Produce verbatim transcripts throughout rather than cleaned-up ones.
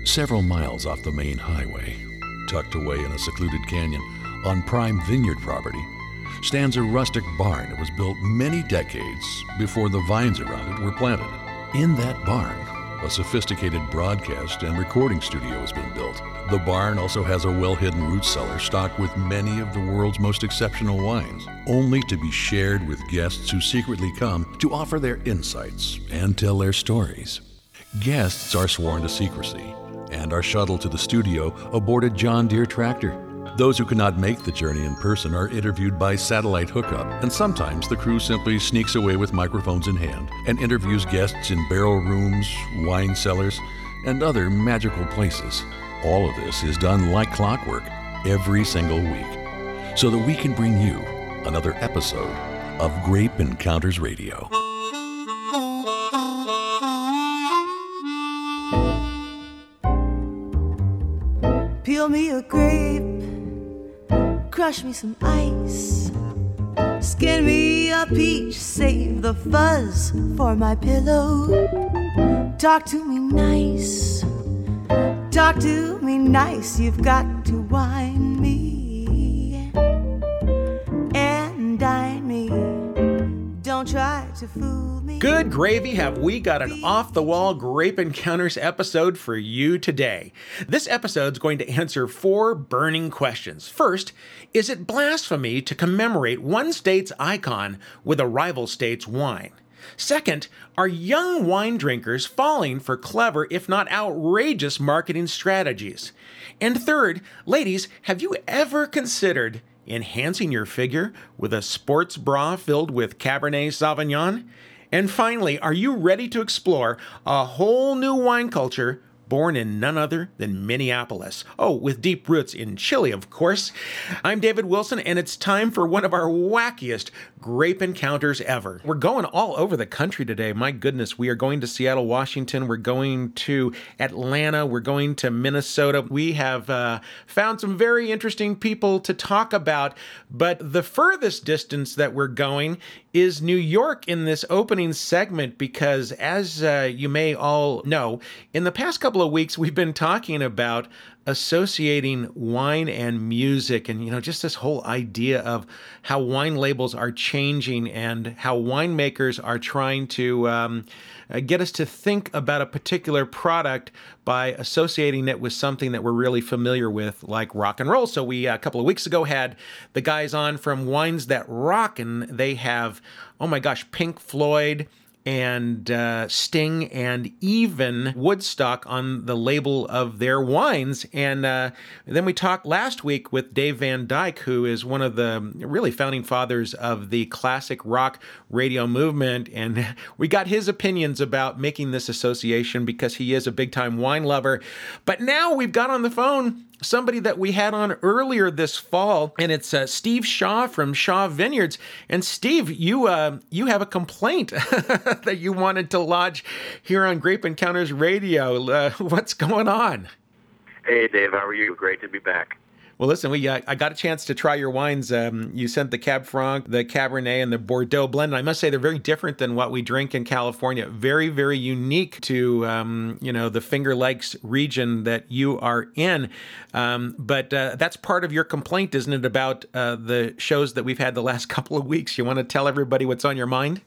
Several miles off the main highway, tucked away in a secluded canyon on prime vineyard property, stands a rustic barn that was built many decades before the vines around it were planted. In that barn, a sophisticated broadcast and recording studio has been built. The barn also has a well-hidden root cellar stocked with many of the world's most exceptional wines, only to be shared with guests who secretly come to offer their insights and tell their stories. Guests are sworn to secrecy and are shuttled to the studio aboard a John Deere tractor. Those who cannot make the journey in person are interviewed by satellite hookup, and sometimes the crew simply sneaks away with microphones in hand and interviews guests in barrel rooms, wine cellars, and other magical places. All of this is done like clockwork every single week, so that we can bring you another episode of Grape Encounters Radio. Peel me a grape, crush me some ice, skin me a peach, save the fuzz for my pillow. Talk to me nice, talk to me nice, you've got to wine me and dine me. Don't try to fool me. Good gravy, have we got an off-the-wall Grape Encounters episode for you today. This episode's going to answer four burning questions. First, is it blasphemy to commemorate one state's icon with a rival state's wine? Second, are young wine drinkers falling for clever, if not outrageous, marketing strategies? And third, ladies, have you ever considered enhancing your figure with a sports bra filled with Cabernet Sauvignon? And finally, are you ready to explore a whole new wine culture born in none other than Minneapolis? Oh, with deep roots in Chile, of course. I'm David Wilson, and it's time for one of our wackiest Grape Encounters ever. We're going all over the country today. My goodness, we are going to Seattle, Washington. We're going to Atlanta. We're going to Minnesota. We have uh, found some very interesting people to talk about, but the furthest distance that we're going is New York in this opening segment because, as uh, you may all know, in the past couple of weeks, we've been talking about associating wine and music and, you know, just this whole idea of how wine labels are changing and how winemakers are trying to um, uh, get us to think about a particular product by associating it with something that we're really familiar with, like rock and roll. So we, uh, a couple of weeks ago, had the guys on from Wines That Rock, and they have, oh my gosh, Pink Floyd and uh, Sting and even Woodstock on the label of their wines. And uh, then we talked last week with Dave Van Dyke, who is one of the really founding fathers of the classic rock radio movement. And we got his opinions about making this association because he is a big-time wine lover. But now we've got on the phone somebody that we had on earlier this fall, and it's uh, Steve Shaw from Shaw Vineyards. And Steve, you uh, you have a complaint that you wanted to lodge here on Grape Encounters Radio. Uh, what's going on? Hey, Dave, how are you? Great to be back. Well, listen, we uh, I got a chance to try your wines. Um, you sent the Cab Franc, the Cabernet, and the Bordeaux blend. And I must say they're very different than what we drink in California. Very, very unique to um, you know the Finger Lakes region that you are in. Um, but uh, that's part of your complaint, isn't it, about uh, the shows that we've had the last couple of weeks? You want to tell everybody what's on your mind?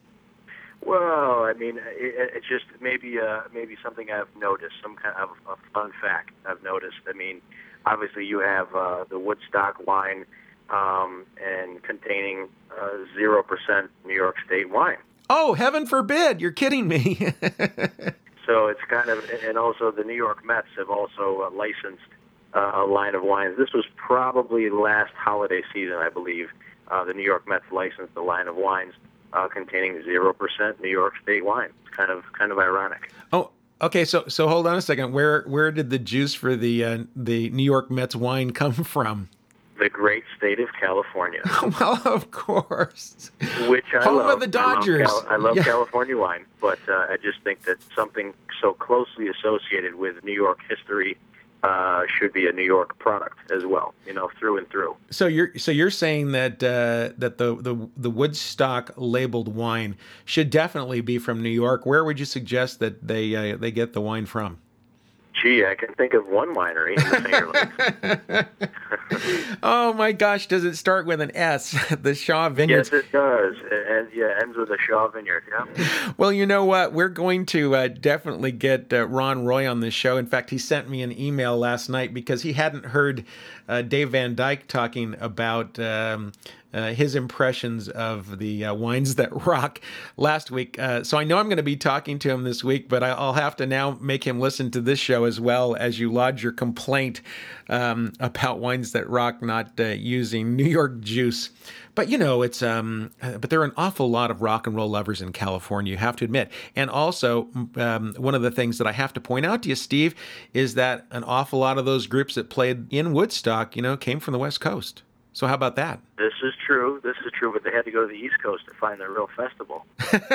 Well, I mean, it, it's just maybe uh, maybe something I've noticed, some kind of a fun fact I've noticed. I mean, obviously, you have uh, the Woodstock wine um, and containing uh, zero percent New York State wine. Oh, heaven forbid. You're kidding me. So it's kind of, and also the New York Mets have also uh, licensed uh, a line of wines. This was probably last holiday season, I believe. Uh, the New York Mets licensed a line of wines uh, containing zero percent New York State wine. It's kind of kind of ironic. Oh, okay. So so hold on a second. Where where did the juice for the uh, the New York Mets wine come from? The great state of California. Well, of course. Which I Home love. of the Dodgers. I love, Cal- I love yeah. California wine, but uh, I just think that something so closely associated with New York history uh, should be a New York product as well, you know, through and through. So you're so you're saying that uh, that the, the the Woodstock labeled wine should definitely be from New York. Where would you suggest that they uh, they get the wine from? Gee, I can think of one winery in the Finger Lakes. Oh my gosh, does it start with an S? The Shaw Vineyards. Yes, it does. And yeah, ends with a Shaw Vineyard. Yeah. Well, you know what? We're going to uh, definitely get uh, Ron Roy on this show. In fact, he sent me an email last night because he hadn't heard uh, Dave Van Dyke talking about um, uh, his impressions of the uh, wines that rock last week. Uh, so I know I'm going to be talking to him this week, but I, I'll have to now make him listen to this show as well as you lodge your complaint um, about wines that rock not uh, using New York juice. But, you know, it's um, but there are an awful lot of rock and roll lovers in California, you have to admit. And also, um, one of the things that I have to point out to you, Steve, is that an awful lot of those groups that played in Woodstock, you know, came from the West Coast. So how about that? This is true. This is true, but they had to go to the East Coast to find the real festival.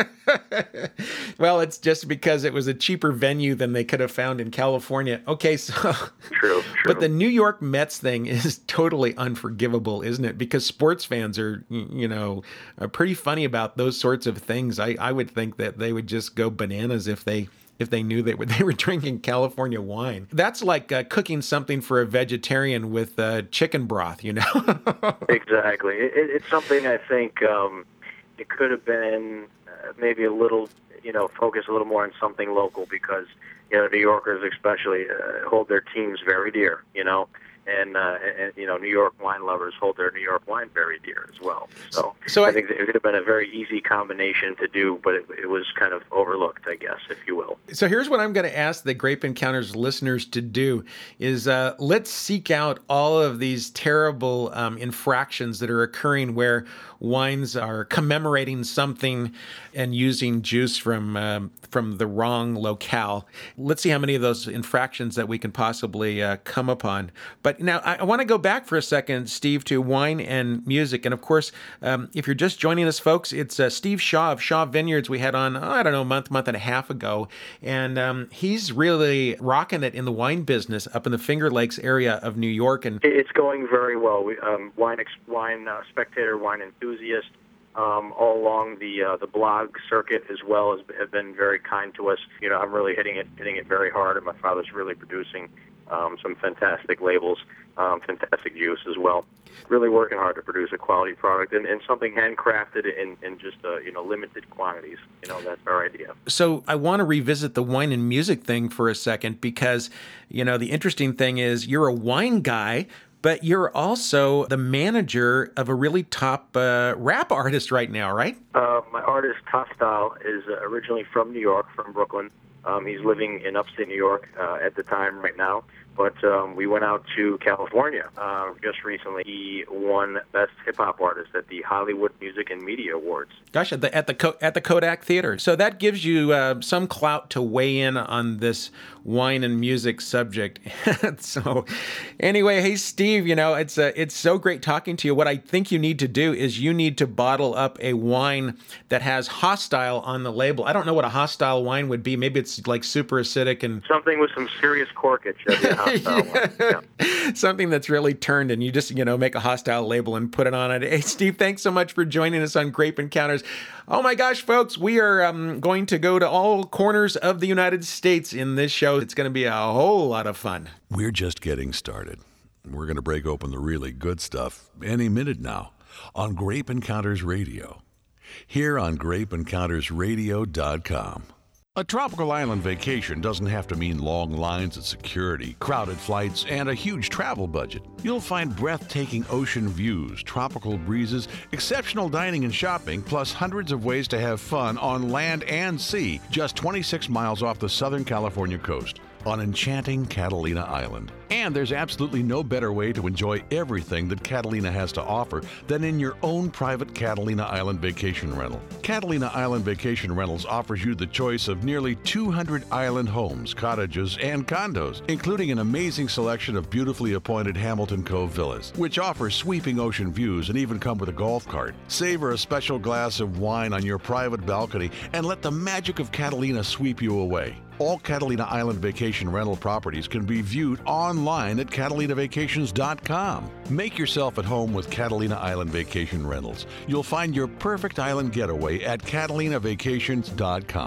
Well, it's just because it was a cheaper venue than they could have found in California. Okay, so... True, true. But the New York Mets thing is totally unforgivable, isn't it? Because sports fans are, you know, are pretty funny about those sorts of things. I, I would think that they would just go bananas if they... if they knew they were, they were drinking California wine. That's like uh, cooking something for a vegetarian with uh, chicken broth, you know? Exactly. It, it's something I think um, it could have been uh, maybe a little, you know, focus a little more on something local because, you know, New Yorkers especially uh, hold their teams very dear, you know? And, uh, and, you know, New York wine lovers hold their New York wine very dear as well. So, so I, I think it could have been a very easy combination to do, but it, it was kind of overlooked, I guess, if you will. So here's what I'm going to ask the Grape Encounters listeners to do is uh, let's seek out all of these terrible um, infractions that are occurring where wines are commemorating something and using juice from um, from the wrong locale. Let's see how many of those infractions that we can possibly uh, come upon. But now I, I want to go back for a second, Steve, to wine and music. And of course, um, if you're just joining us, folks, it's uh, Steve Shaw of Shaw Vineyards we had on, oh, I don't know, a month, month and a half ago. And um, he's really rocking it in the wine business up in the Finger Lakes area of New York. And it's going very well. We, um, wine, wine uh, spectator, wine enthusiast, um, all along the uh, the blog circuit as well as have been very kind to us. You know, I'm really hitting it hitting it very hard, and my father's really producing um, some fantastic labels, um, fantastic juice as well. Really working hard to produce a quality product and, and something handcrafted in, in just uh, you know limited quantities. You know, that's our idea. So I want to revisit the wine and music thing for a second because, you know, the interesting thing is you're a wine guy, but you're also the manager of a really top uh, rap artist right now, right? Uh, my artist, Top Style, is uh, originally from New York, from Brooklyn. Um, he's living in upstate New York uh, at the time right now. But um, we went out to California uh, just recently. He won Best Hip Hop Artist at the Hollywood Music and Media Awards. Gosh, at the at the, Co- at the Kodak Theater. So that gives you uh, some clout to weigh in on this wine and music subject. So, anyway, hey Steve, you know it's uh, it's so great talking to you. What I think you need to do is you need to bottle up a wine that has Hostile on the label. I don't know what a Hostile wine would be. Maybe it's like super acidic and something with some serious corkage. Yeah. Yeah. Something that's really turned, and you just, you know, make a Hostile label and put it on it. Hey, Steve, thanks so much for joining us on Grape Encounters. Oh my gosh, folks, we are um, going to go to all corners of the United States in this show. It's going to be a whole lot of fun. We're just getting started. We're going to break open the really good stuff any minute now on Grape Encounters Radio, here on grape encounters radio dot com. A tropical island vacation doesn't have to mean long lines at security, crowded flights, and a huge travel budget. You'll find breathtaking ocean views, tropical breezes, exceptional dining and shopping, plus hundreds of ways to have fun on land and sea, just twenty-six miles off the Southern California coast on enchanting Catalina Island. And there's absolutely no better way to enjoy everything that Catalina has to offer than in your own private Catalina Island vacation rental. Catalina Island Vacation Rentals offers you the choice of nearly two hundred island homes, cottages, and condos, including an amazing selection of beautifully appointed Hamilton Cove villas, which offer sweeping ocean views and even come with a golf cart. Savor a special glass of wine on your private balcony and let the magic of Catalina sweep you away. All Catalina Island Vacation rental properties can be viewed online at catalina vacations dot com. Make yourself at home with Catalina Island Vacation Rentals. You'll find your perfect island getaway at catalina vacations dot com.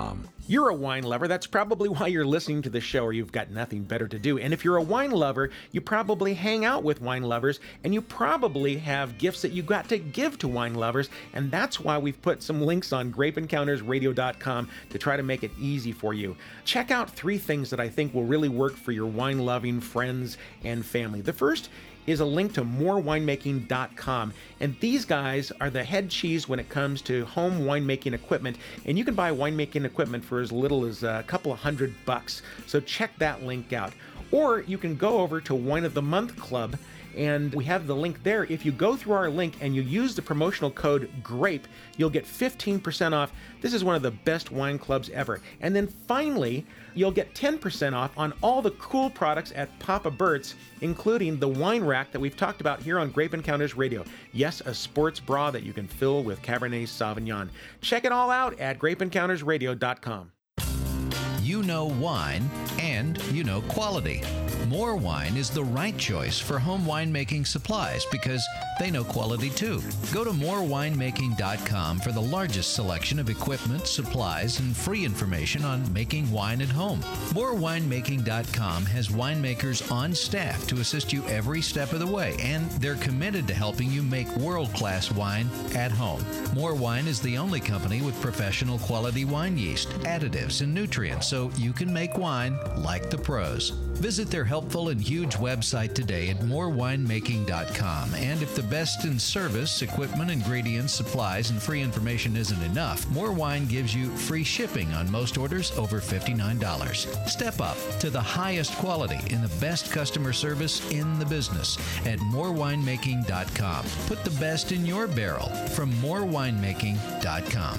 You're a wine lover. That's probably why you're listening to the show, or you've got nothing better to do. And if you're a wine lover, you probably hang out with wine lovers, and you probably have gifts that you got to give to wine lovers. And that's why we've put some links on grape encounters radio dot com to try to make it easy for you. Check out three things that I think will really work for your wine-loving friends and family. The first is a link to more winemaking dot com. And these guys are the head cheese when it comes to home winemaking equipment. And you can buy winemaking equipment for as little as a couple of hundred bucks. So check that link out. Or you can go over to Wine of the Month Club, and we have the link there. If you go through our link and you use the promotional code GRAPE, you'll get fifteen percent off. This is one of the best wine clubs ever. And then finally, you'll get ten percent off on all the cool products at Papa Bert's, including the wine rack that we've talked about here on Grape Encounters Radio. Yes, a sports bra that you can fill with Cabernet Sauvignon. Check it all out at grape encounters radio dot com. You know wine, and you know quality. More Wine is the right choice for home winemaking supplies because they know quality too. Go to more winemaking dot com for the largest selection of equipment, supplies, and free information on making wine at home. more winemaking dot com has winemakers on staff to assist you every step of the way, and they're committed to helping you make world-class wine at home. More Wine is the only company with professional quality wine yeast, additives, and nutrients, so you can make wine like the pros. Visit their helpful and huge website today at more winemaking dot com. And if the best in service, equipment, ingredients, supplies, and free information isn't enough, More Wine gives you free shipping on most orders over fifty-nine dollars. Step up to the highest quality in the best customer service in the business at more winemaking dot com. Put the best in your barrel from more winemaking dot com.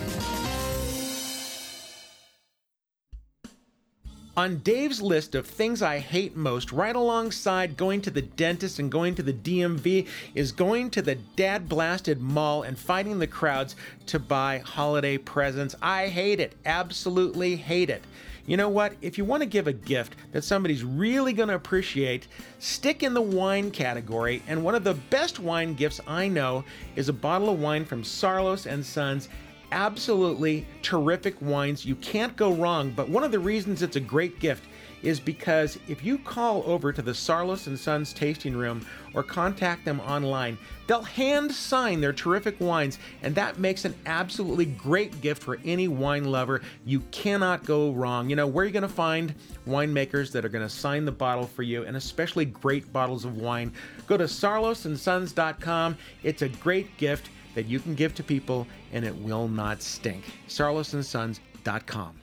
On Dave's list of things I hate most, right alongside going to the dentist and going to the D M V, is going to the dad-blasted mall and fighting the crowds to buy holiday presents. I hate it. Absolutely hate it. You know what? If you want to give a gift that somebody's really going to appreciate, stick in the wine category. And one of the best wine gifts I know is a bottle of wine from Sarlos and Sons. Absolutely terrific wines. You can't go wrong. But one of the reasons it's a great gift is because if you call over to the Sarlos and Sons tasting room or contact them online, they'll hand sign their terrific wines, and that makes an absolutely great gift for any wine lover. You cannot go wrong. You know, where are you going to find winemakers that are going to sign the bottle for you, and especially great bottles of wine? Go to sarlos and sons dot com. It's a great gift that you can give to people, and it will not stink. sarlos and sons dot com.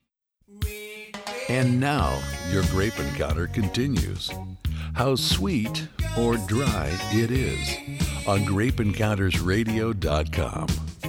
And now, your Grape Encounter continues. How sweet or dry it is on grape encounters radio dot com.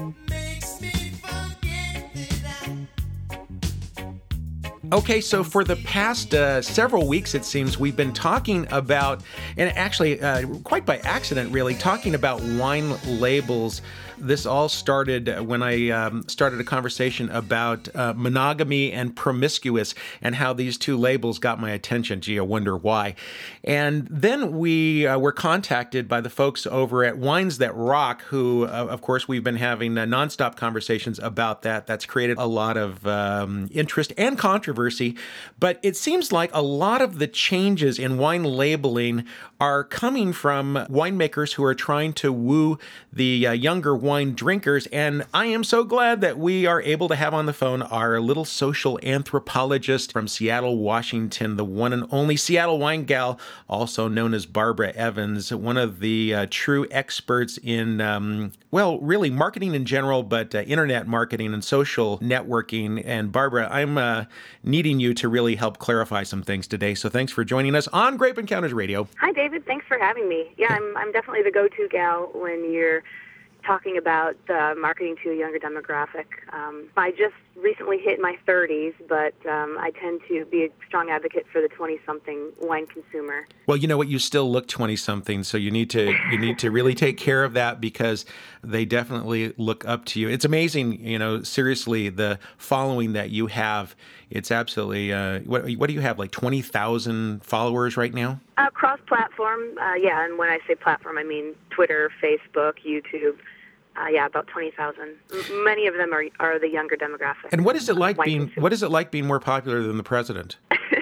Okay, so for the past uh, several weeks, it seems, we've been talking about, and actually uh, quite by accident, really, talking about wine labels. This all started when I um, started a conversation about uh, monogamy and promiscuous and how these two labels got my attention. Gee, I wonder why. And then we uh, were contacted by the folks over at Wines That Rock, who, uh, of course, we've been having uh, nonstop conversations about that. That's created a lot of um, interest and controversy. But it seems like a lot of the changes in wine labeling are coming from winemakers who are trying to woo the uh, younger wine drinkers. And I am so glad that we are able to have on the phone our little social anthropologist from Seattle, Washington, the one and only Seattle wine gal, also known as Barbara Evans, one of the uh, true experts in, um, well, really marketing in general, but uh, internet marketing and social networking. And Barbara, I'm uh, needing you to really help clarify some things today. So thanks for joining us on Grape Encounters Radio. Hi, David. Thanks for having me. Yeah, I'm I'm definitely the go-to gal when you're talking about uh, marketing to a younger demographic. Um, I just recently hit my thirties, but um, I tend to be a strong advocate for the twenty-something wine consumer. Well, you know what? You still look twenty-something, so you need to you need to really take care of that because they definitely look up to you. It's amazing, you know, seriously, the following that you have. It's absolutely, uh, what, what do you have, like twenty thousand followers right now? Uh, cross-platform, uh, yeah, and when I say platform, I mean Twitter, Facebook, YouTube. Uh, yeah, about twenty thousand. M- many of them are are the younger demographic. And what is it like wine being consumers. what is it like being more popular than the president?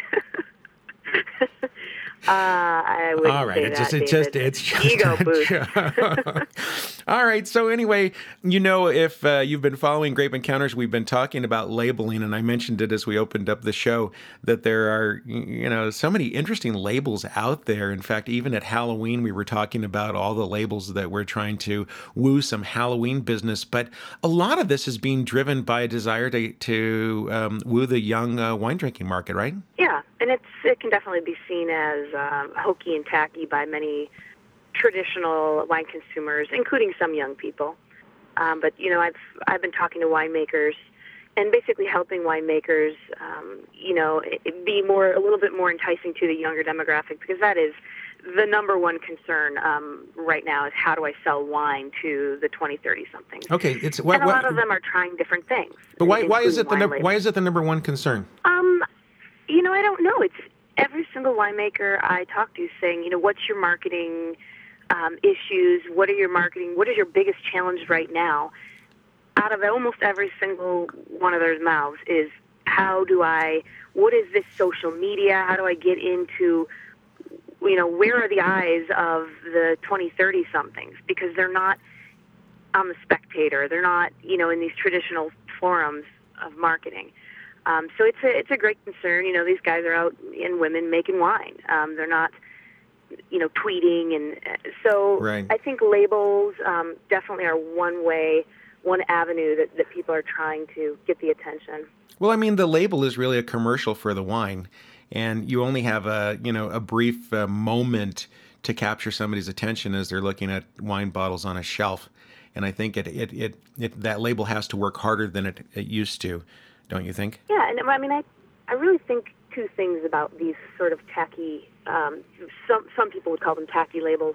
Uh, I would All right, say it that, just, it David. just, it's just ego a boost. joke. All right. So anyway, you know, if uh, you've been following Grape Encounters, we've been talking about labeling, and I mentioned it as we opened up the show that there are, you know, so many interesting labels out there. In fact, even at Halloween, we were talking about all the labels that we're trying to woo some Halloween business. But a lot of this is being driven by a desire to to um, woo the young uh, wine drinking market, right? Yeah, and it's it can definitely be seen as um, hokey and tacky by many traditional wine consumers, including some young people. Um, but you know, I've I've been talking to winemakers and basically helping winemakers, um, you know, it, be more a little bit more enticing to the younger demographic, because that is the number one concern um, right now is how do I sell wine to the twenty, thirty somethings. Okay, it's why, and a why, lot of them are trying different things. But why why is it the including num- wine why is it the number one concern? Um, you know, I don't know. It's every single winemaker I talk to is saying, you know, what's your marketing um, issues? What are your marketing? What is your biggest challenge right now? Out of almost every single one of their mouths is, how do I, what is this social media? How do I get into, you know, where are the eyes of the twenty, thirty somethings? Because they're not on the Spectator. They're not, you know, in these traditional forums of marketing. Um, so it's a it's a great concern. You know, these guys are out and women making wine. Um, they're not, you know, tweeting, and uh, so Right. I think labels um, definitely are one way, one avenue that, that people are trying to get the attention. Well, I mean, the label is really a commercial for the wine, and you only have a you know a brief uh, moment to capture somebody's attention as they're looking at wine bottles on a shelf. And I think it it, it, it that label has to work harder than it, it used to. Don't you think? Yeah, and I mean, I, I really think two things about these sort of tacky, um, some some people would call them tacky labels.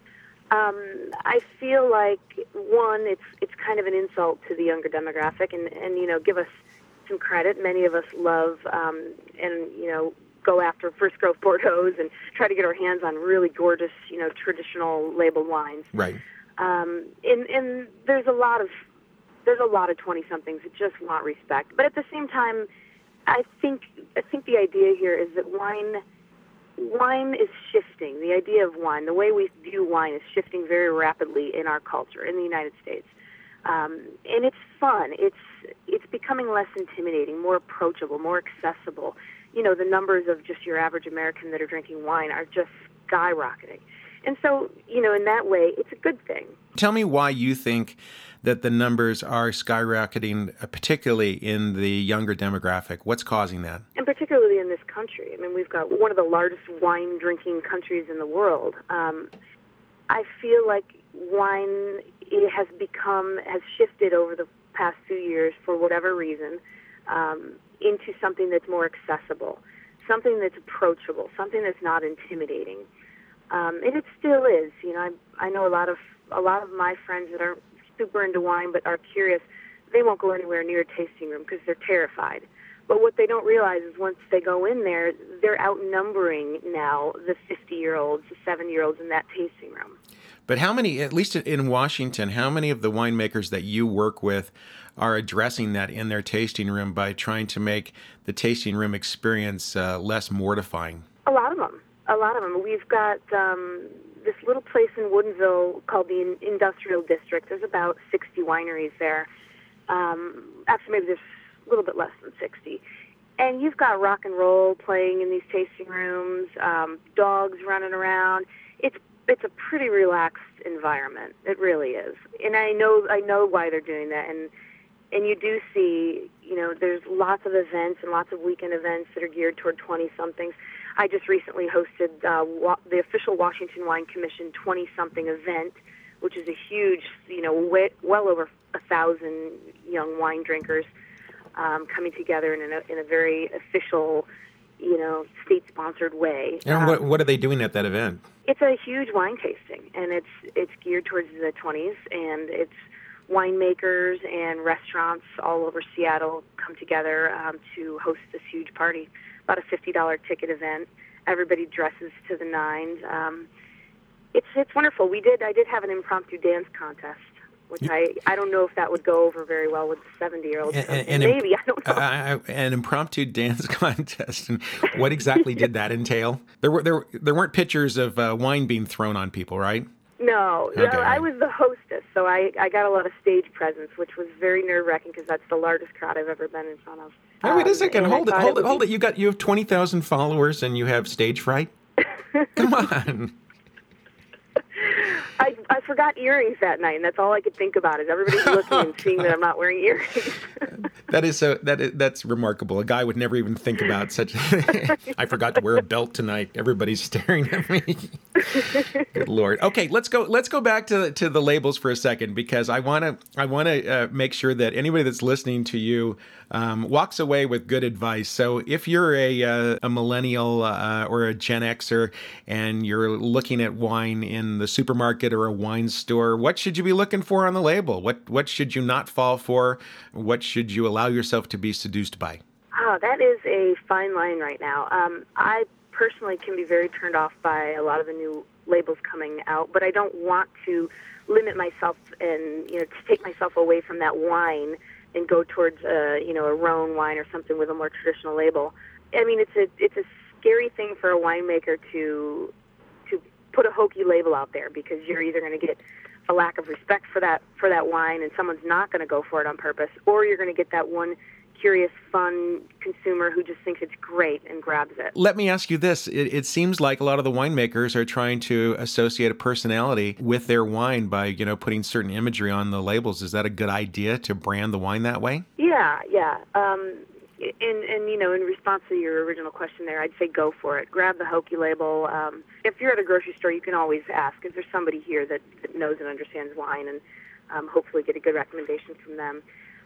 Um, I feel like, one, it's it's kind of an insult to the younger demographic, and, and you know, give us some credit. Many of us love um, and, you know, go after First Grove Bordeaux's and try to get our hands on really gorgeous, you know, traditional labeled wines. Right. Um, and, and there's a lot of There's a lot of twenty-somethings that just want respect. But at the same time, I think I think the idea here is that wine wine is shifting. The idea of wine, the way we view wine, is shifting very rapidly in our culture in the United States. Um, and it's fun. It's it's becoming less intimidating, more approachable, more accessible. You know, the numbers of just your average American that are drinking wine are just skyrocketing. And so, you know, in that way, it's a good thing. Tell me why you think that the numbers are skyrocketing, uh, particularly in the younger demographic. What's causing that? And particularly in this country. I mean, we've got one of the largest wine-drinking countries in the world. Um, I feel like wine it has become, has shifted over the past few years, for whatever reason, um, into something that's more accessible, something that's approachable, something that's not intimidating. Um, and it still is. You know, I, I know a lot of a lot of my friends that aren't super into wine but are curious. They won't go anywhere near a tasting room because they're terrified. But what they don't realize is once they go in there, they're outnumbering now the fifty-year-olds, the seventy-year-olds in that tasting room. But how many, at least in Washington, how many of the winemakers that you work with are addressing that in their tasting room by trying to make the tasting room experience uh, less mortifying? A lot of them. A lot of them. We've got um, this little place in Woodinville called the Industrial District. There's about sixty wineries there. Um, actually, maybe there's a little bit less than sixty. And you've got rock and roll playing in these tasting rooms, um, dogs running around. It's it's a pretty relaxed environment. It really is. And I know I know why they're doing that. And and you do see, you know, there's lots of events and lots of weekend events that are geared toward twenty-somethings. I just recently hosted uh, wa- the official Washington Wine Commission twenty-something event, which is a huge, you know, way, well over a thousand young wine drinkers um, coming together in a, in a very official, you know, state-sponsored way. And Um, what, what are they doing at that event? It's a huge wine tasting, and it's it's geared towards the twenties, and it's winemakers and restaurants all over Seattle come together um, to host this huge party. About a fifty dollars ticket event. Everybody dresses to the nines. Um, it's it's wonderful. We did I did have an impromptu dance contest which I, I don't know if that would go over very well with the seventy-year-olds. And, and, and Maybe, imp- I don't know. Uh, an impromptu dance contest. And what exactly did that entail? There were there there weren't pictures of uh, wine being thrown on people, right? No, Okay, no, I right. was the hostess, so I, I got a lot of stage presence, which was very nerve-wracking because that's the largest crowd I've ever been in front of. Oh, wait a Um, second. and I Hold it, thought hold it, would hold be- it. You got you have twenty thousand followers and you have stage fright? Come on. I, I forgot earrings that night, and that's all I could think about is everybody's looking and seeing that I'm not wearing earrings. That is so that is, that's remarkable. A guy would never even think about such a thing. I forgot to wear a belt tonight. Everybody's staring at me. Good Lord. Okay, let's go let's go back to to the labels for a second, because I want to I want to uh, make sure that anybody that's listening to you um, walks away with good advice. So if you're a uh, a millennial uh, or a Gen Xer and you're looking at wine in the supermarket or a wine store, what should you be looking for on the label? What what should you not fall for? What should you allow yourself to be seduced by? Oh, that is a fine line right now. Um, I personally can be very turned off by a lot of the new labels coming out, but I don't want to limit myself and, you know, to take myself away from that wine and go towards a, you know, a Rhone wine or something with a more traditional label. I mean, it's a it's a scary thing for a winemaker to to put a hokey label out there, because you're either going to get a lack of respect for that for that wine and someone's not going to go for it on purpose, or you're going to get that one curious, fun consumer who just thinks it's great and grabs it. Let me ask you this. It, it seems like a lot of the winemakers are trying to associate a personality with their wine by, you know, putting certain imagery on the labels. Is that a good idea to brand the wine that way? Yeah, yeah. Um, and, and, you know, in response to your original question there, I'd say go for it. Grab the hokey label. Um, if you're at a grocery store, you can always ask, is there somebody here that, that knows and understands wine, and um, hopefully get a good recommendation from them.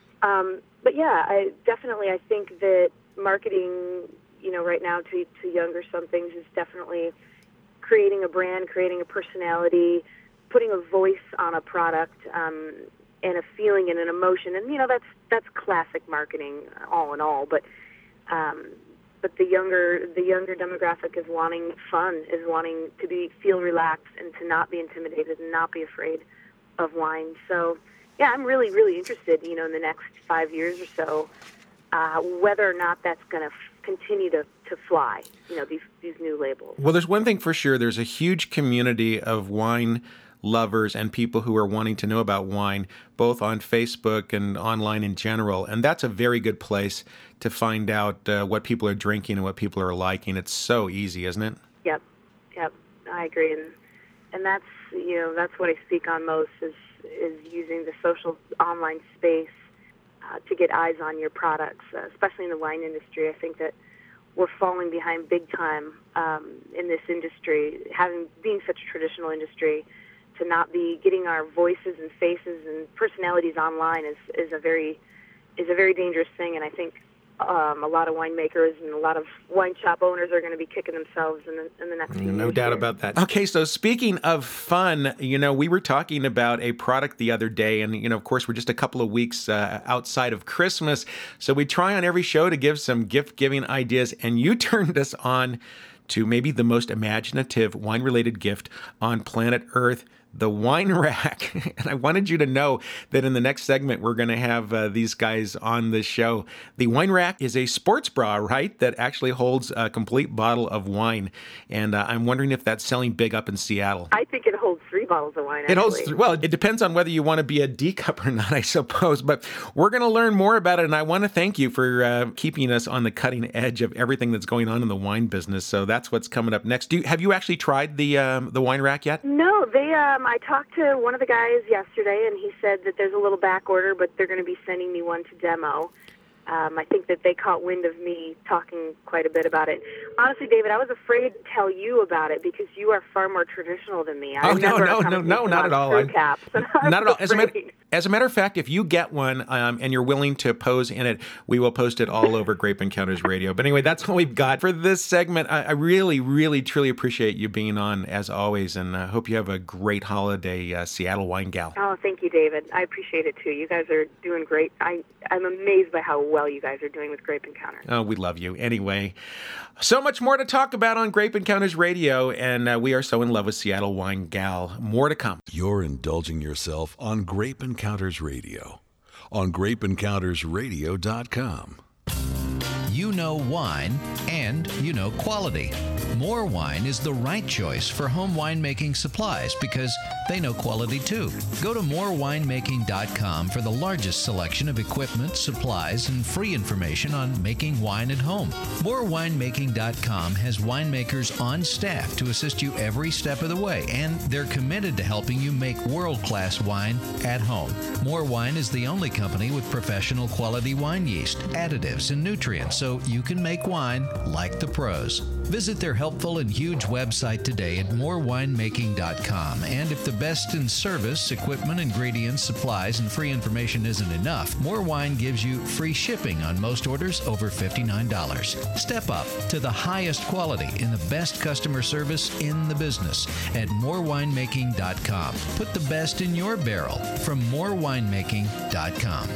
Um, but yeah, I definitely, I think that marketing, you know, right now to, to younger some things is definitely creating a brand, creating a personality, putting a voice on a product, um, and a feeling and an emotion. And, you know, that's, that's classic marketing all in all. But, um, but the younger, the younger demographic is wanting fun, is wanting to be, feel relaxed and to not be intimidated and not be afraid of wine. So, yeah, I'm really, really interested, you know, in the next five years or so, uh, whether or not that's going to f- continue to, to fly, you know, these these new labels. Well, there's one thing for sure. There's a huge community of wine lovers and people who are wanting to know about wine, both on Facebook and online in general. And that's a very good place to find out uh, what people are drinking and what people are liking. It's so easy, isn't it? Yep, yep, I agree. And, and that's, you know, that's what I speak on most is is using the social online space uh, to get eyes on your products, uh, especially in the wine industry. I think that we're falling behind big time um, in this industry, having being such a traditional industry. To not be getting our voices and faces and personalities online is, is a very is a very dangerous thing, and I think um, a lot of winemakers and a lot of wine shop owners are going to be kicking themselves in the, in the next few years. No doubt here. about that. Okay, so speaking of fun, you know, we were talking about a product the other day, and, you know, of course, we're just a couple of weeks uh, outside of Christmas, so we try on every show to give some gift-giving ideas, and you turned us on to maybe the most imaginative wine-related gift on planet Earth, the wine rack. And I wanted you to know that in the next segment, we're going to have uh, these guys on the show. The wine rack is a sports bra, right, that actually holds a complete bottle of wine. And uh, I'm wondering if that's selling big up in Seattle. I think it holds three bottles of wine, actually. It holds, th- well, it depends on whether you want to be a D cup or not, I suppose. But we're going to learn more about it. And I want to thank you for uh, keeping us on the cutting edge of everything that's going on in the wine business. So that's what's coming up next. Do you, have you actually tried the um, the wine rack yet? No, they. Um, I talked to one of the guys yesterday, and he said that there's a little back order, but they're going to be sending me one to demo. Um, I think that they caught wind of me talking quite a bit about it. Honestly, David, I was afraid to tell you about it because you are far more traditional than me. I Oh, no, remember no, a no, no, conversation not on at all. screw I'm- caps, and I Not at was all. As a, matter, afraid. as a matter of fact, if you get one um, and you're willing to pose in it, we will post it all over Grape Encounters Radio. But anyway, that's all we've got for this segment. I, I really, really, truly appreciate you being on as always, and I uh, hope you have a great holiday, uh, Seattle Wine Gal. Oh, thank you, David. I appreciate it, too. You guys are doing great. I, I'm amazed by how well well you guys are doing with Grape Encounters. Oh, we love you. Anyway, so much more to talk about on Grape Encounters Radio, and uh, we are so in love with Seattle Wine Gal. More to come. You're indulging yourself on Grape Encounters Radio on grape encounters radio dot com. You know wine, and you know quality. More Wine is the right choice for home winemaking supplies because they know quality too. Go to more winemaking dot com for the largest selection of equipment, supplies, and free information on making wine at home. more winemaking dot com has winemakers on staff to assist you every step of the way, and they're committed to helping you make world-class wine at home. More Wine is the only company with professional quality wine yeast, additives, and nutrients, so you can make wine like the pros. Visit their helpful and huge website today at more winemaking dot com. And if the best in service, equipment, ingredients, supplies, and free information isn't enough, More Wine gives you free shipping on most orders over fifty-nine dollars. Step up to the highest quality in the best customer service in the business at more winemaking dot com. Put the best in your barrel from more winemaking dot com.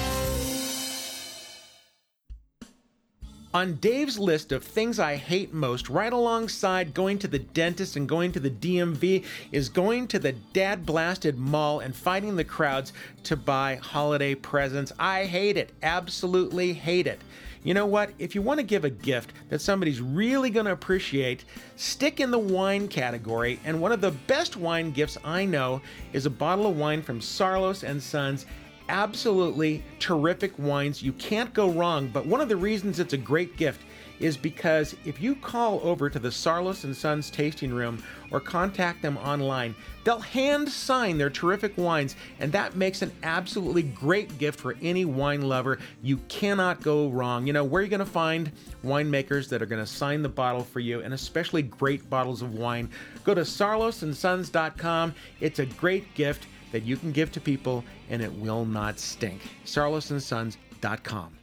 On Dave's list of things I hate most, right alongside going to the dentist and going to the D M V, is going to the dad-blasted mall and fighting the crowds to buy holiday presents. I hate it. Absolutely hate it. You know what? If you want to give a gift that somebody's really going to appreciate, stick in the wine category. And one of the best wine gifts I know is a bottle of wine from Sarlos and Sons. Absolutely terrific wines. You can't go wrong. But one of the reasons it's a great gift is because if you call over to the Sarlos and Sons tasting room or contact them online, they'll hand sign their terrific wines, and that makes an absolutely great gift for any wine lover. You cannot go wrong. You know, where are you going to find winemakers that are going to sign the bottle for you, and especially great bottles of wine? Go to sarlos and sons dot com. It's a great gift that you can give to people, and it will not stink. sarlos and sons dot com.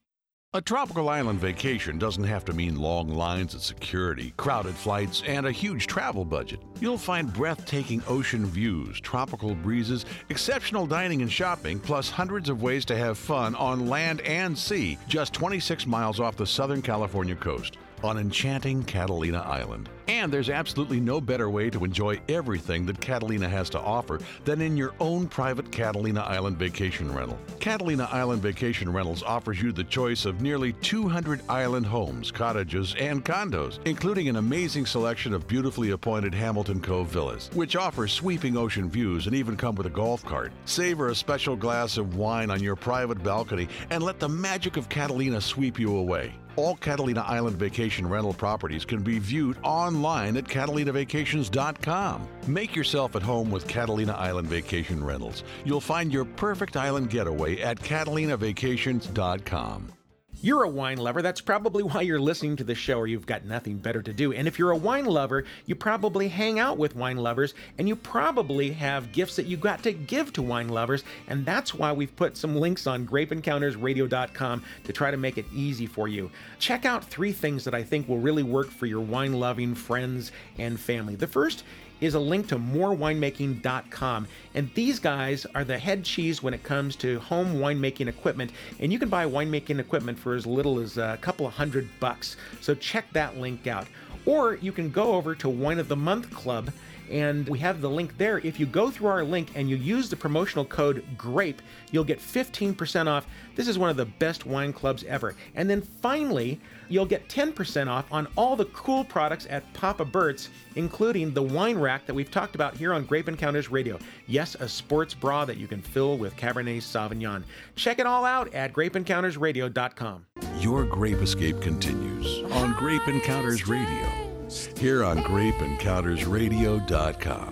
A tropical island vacation doesn't have to mean long lines at security, crowded flights, and a huge travel budget. You'll find breathtaking ocean views, tropical breezes, exceptional dining and shopping, plus hundreds of ways to have fun on land and sea, just twenty-six miles off the Southern California coast on enchanting Catalina Island. And there's absolutely no better way to enjoy everything that Catalina has to offer than in your own private Catalina Island vacation rental. Catalina Island Vacation Rentals offers you the choice of nearly two hundred island homes, cottages, and condos, including an amazing selection of beautifully appointed Hamilton Cove villas, which offer sweeping ocean views and even come with a golf cart. Savor a special glass of wine on your private balcony and let the magic of Catalina sweep you away. All Catalina Island Vacation rental properties can be viewed online at catalina vacations dot com. Make yourself at home with Catalina Island Vacation Rentals. You'll find your perfect island getaway at catalina vacations dot com. You're a wine lover. That's probably why you're listening to the show, or you've got nothing better to do. And if you're a wine lover, you probably hang out with wine lovers, and you probably have gifts that you got to give to wine lovers. And that's why we've put some links on grape encounters radio dot com to try to make it easy for you. Check out three things that I think will really work for your wine-loving friends and family. The first is a link to more winemaking dot com. And these guys are the head cheese when it comes to home winemaking equipment. And you can buy winemaking equipment for as little as a couple of hundred bucks. So check that link out. Or you can go over to Wine of the Month Club, and we have the link there. If you go through our link and you use the promotional code GRAPE, you'll get fifteen percent off. This is one of the best wine clubs ever. And then finally, you'll get ten percent off on all the cool products at Papa Bert's, including the wine rack that we've talked about here on Grape Encounters Radio. Yes, a sports bra that you can fill with Cabernet Sauvignon. Check it all out at grape encounters radio dot com. Your grape escape continues on Grape Encounters Radio, here on grape encounters radio dot com.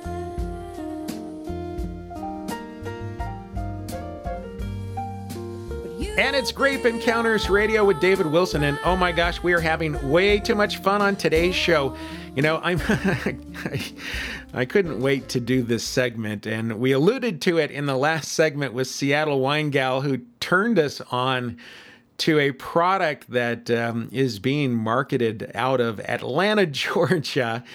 And it's Grape Encounters Radio with David Wilson, and oh my gosh, we are having way too much fun on today's show. You know, I'm I couldn't wait to do this segment, and we alluded to it in the last segment with Seattle Wine Gal, who turned us on to a product that um, is being marketed out of Atlanta, Georgia.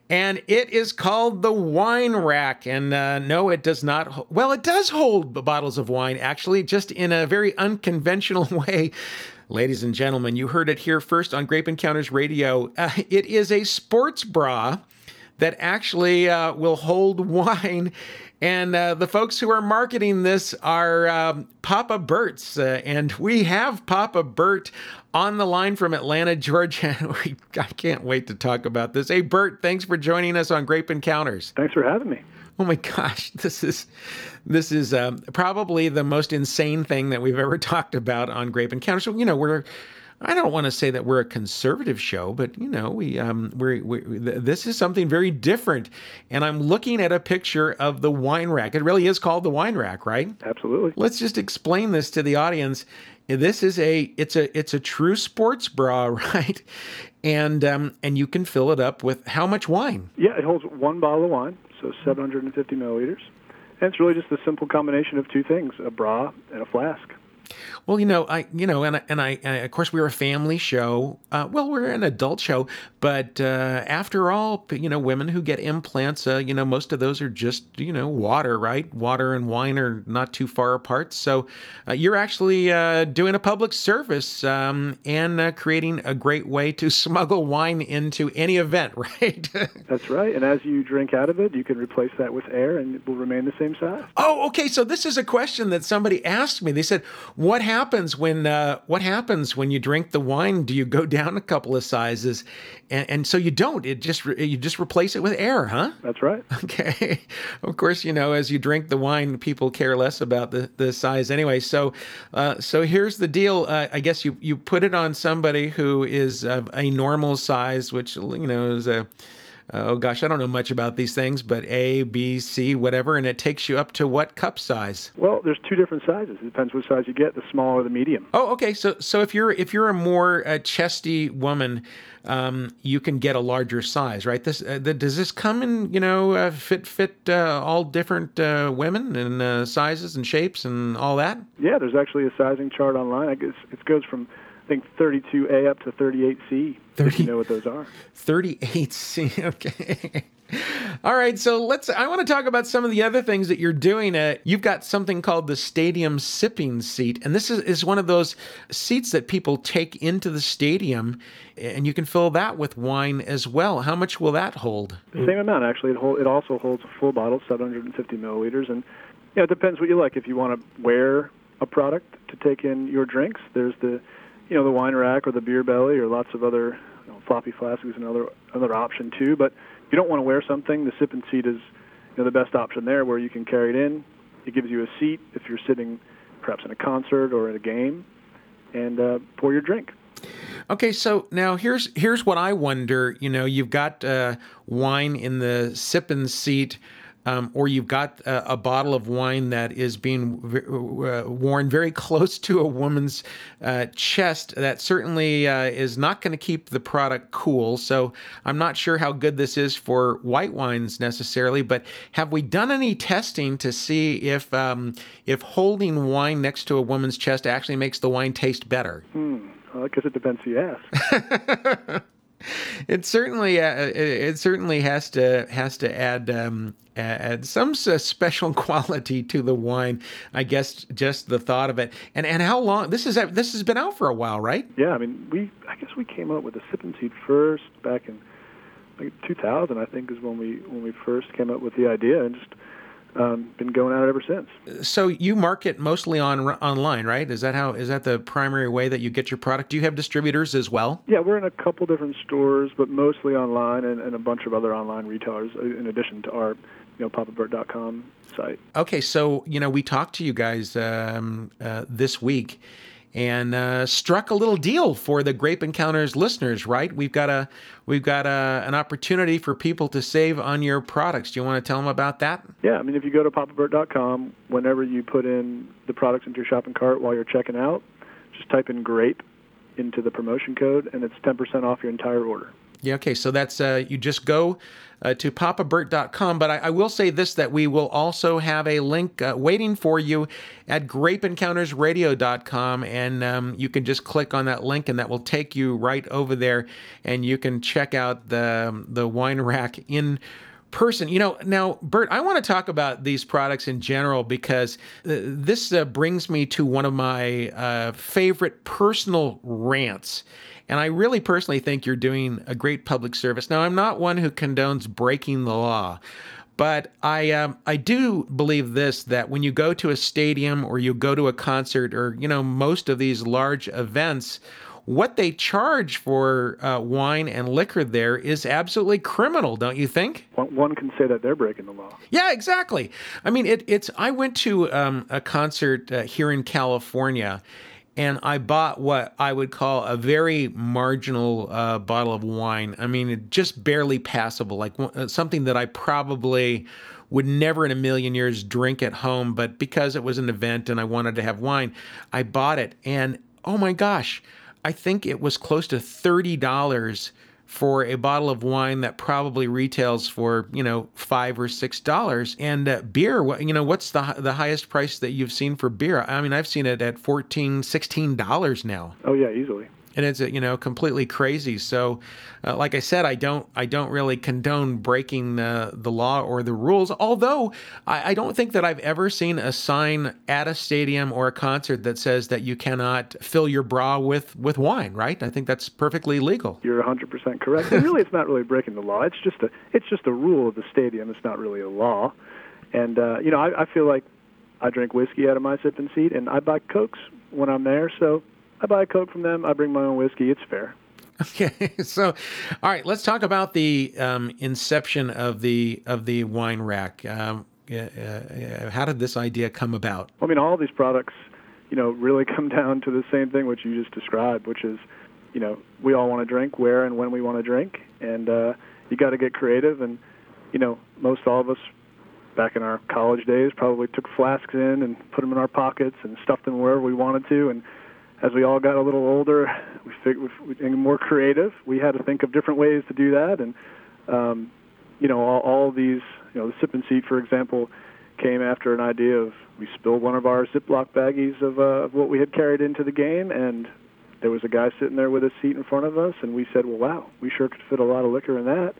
And it is called the Wine Rack. And uh, no, it does not. Ho- well, it does hold bottles of wine, actually, just in a very unconventional way. Ladies and gentlemen, you heard it here first on Grape Encounters Radio. Uh, it is a sports bra that actually uh, will hold wine. And uh, the folks who are marketing this are um, Papa Bert's. Uh, and we have Papa Bert on the line from Atlanta, Georgia. We, I can't wait to talk about this. Hey, Bert, thanks for joining us on Grape Encounters. Thanks for having me. Oh my gosh, this is this is um, probably the most insane thing that we've ever talked about on Grape Encounters. So, you know, we're I don't want to say that we're a conservative show, but you know, we um, we're, we this is something very different. And I'm looking at a picture of the Wine Rack. It really is called the Wine Rack, right? Absolutely. Let's just explain this to the audience. This is a it's a it's a true sports bra, right? And um, and you can fill it up with how much wine? Yeah, it holds one bottle of wine, so seven hundred fifty milliliters. And it's really just a simple combination of two things: a bra and a flask. Well, you know, I, you know, and I, and I, and of course, we're a family show. Uh, well, we're an adult show, but uh, after all, you know, women who get implants, uh, you know, most of those are just, you know, water, right? Water and wine are not too far apart. So uh, you're actually uh, doing a public service um, and uh, creating a great way to smuggle wine into any event, right? That's right. And as you drink out of it, you can replace that with air, and it will remain the same size. Oh, okay. So this is a question that somebody asked me. They said, "What happens when uh, what happens when you drink the wine? Do you go down a couple of sizes?" And, and so you don't. It just you just replace it with air, huh? That's right. Okay. Of course, you know, as you drink the wine, people care less about the, the size anyway. So, uh, so here's the deal. Uh, I guess you you put it on somebody who is of a normal size, which you know is a oh gosh, I don't know much about these things, but A, B, C, whatever, and it takes you up to what cup size? Well, there's two different sizes. It depends which size you get, the small or the medium. Oh, okay. So, so if you're if you're a more uh, chesty woman, um, you can get a larger size, right? This uh, the, does this come in, you know, uh, fit fit uh, all different uh, women and uh, sizes and shapes and all that? Yeah, there's actually a sizing chart online. I guess it goes from I think thirty-two A up to thirty-eight C. thirty, if you know what those are. thirty-eight C. Okay. All right. So let's. I want to talk about some of the other things that you're doing. Uh, you've got something called the Stadium Sipping Seat, and this is, is one of those seats that people take into the stadium, and you can fill that with wine as well. How much will that hold? The same amount, actually. It, hold, it also holds a full bottle, seven hundred fifty milliliters, and you know, it depends what you like. If you want to wear a product to take in your drinks, there's the you know, the Wine Rack or the Beer Belly or lots of other you know, floppy flasks is another another option too. But if you don't want to wear something, the Sipping Seat is you know, the best option there, where you can carry it in. It gives you a seat if you're sitting perhaps in a concert or at a game, and uh, pour your drink. Okay, so now here's here's what I wonder. You know, you've got uh, wine in the Sipping Seat. Um, or you've got a, a bottle of wine that is being uh, worn very close to a woman's uh, chest. That certainly uh, is not going to keep the product cool. So I'm not sure how good this is for white wines necessarily. But have we done any testing to see if um, if holding wine next to a woman's chest actually makes the wine taste better? Hmm. Well, I guess it depends who you ask. It certainly, uh, it, it certainly has to has to add um, add some uh, special quality to the wine. I guess just the thought of it, and and how long this is this has been out for a while, right? Yeah, I mean, we I guess we came up with the Sipping Seat first back in like two thousand. I think is when we when we first came up with the idea, and just um, been going at it ever since. So you market mostly on online, right? Is that how? Is that the primary way that you get your product? Do you have distributors as well? Yeah, we're in a couple different stores, but mostly online, and, and a bunch of other online retailers in addition to our, you know, papa bert dot com site. Okay, so you know we talked to you guys um, uh, this week. And uh, struck a little deal for the Grape Encounters listeners, right? We've got a we've got a, an opportunity for people to save on your products. Do you want to tell them about that? Yeah, I mean, if you go to papa bert dot com, whenever you put in the products into your shopping cart while you're checking out, just type in grape into the promotion code, and it's ten percent off your entire order. Yeah, okay, so that's, uh, you just go uh, to papa bert dot com, but I, I will say this, that we will also have a link uh, waiting for you at grape encounters radio dot com, and um, you can just click on that link, and that will take you right over there, and you can check out the, the wine rack in person. You know, now, Bert, I want to talk about these products in general, because uh, this uh, brings me to one of my uh, favorite personal rants. And I really personally think you're doing a great public service. Now, I'm not one who condones breaking the law, but I um, I do believe this, that when you go to a stadium or you go to a concert or, you know, most of these large events, what they charge for uh, wine and liquor there is absolutely criminal, don't you think? One, one can say that they're breaking the law. Yeah, exactly. I mean, it, it's. I went to um, a concert uh, here in California, and I bought what I would call a very marginal uh, bottle of wine. I mean, it just barely passable, like uh, something that I probably would never in a million years drink at home. But because it was an event and I wanted to have wine, I bought it. And oh my gosh, I think it was close to thirty dollars for a bottle of wine that probably retails for, you know, five or six dollars. And uh, beer, what, you know, what's the the highest price that you've seen for beer? I mean, I've seen it at fourteen, sixteen dollars now. Oh yeah, easily. And it's, you know, completely crazy. So, uh, like I said, I don't, I don't really condone breaking the the law or the rules. Although I, I don't think that I've ever seen a sign at a stadium or a concert that says that you cannot fill your bra with with wine. Right? I think that's perfectly legal. You're one hundred percent correct. And really, it's not really breaking the law. It's just a, it's just a rule of the stadium. It's not really a law. And uh, you know, I, I feel like I drink whiskey out of my sipping seat, and I buy Cokes when I'm there. So I buy a Coke from them. I bring my own whiskey. It's fair. Okay, so all right, let's talk about the um, inception of the of the wine rack. Um, uh, uh, how did this idea come about? I mean, all these products, you know, really come down to the same thing which you just described, which is, you know, we all want to drink where and when we want to drink, and uh, you got to get creative. And you know, most all of us back in our college days probably took flasks in and put them in our pockets and stuffed them wherever we wanted to. And as we all got a little older, we figured, and more creative, we had to think of different ways to do that. And, um, you know, all, all these, you know, the sip and seat, for example, came after an idea of, we spilled one of our Ziploc baggies of, uh, of what we had carried into the game, and there was a guy sitting there with a seat in front of us, and we said, well, wow, we sure could fit a lot of liquor in that.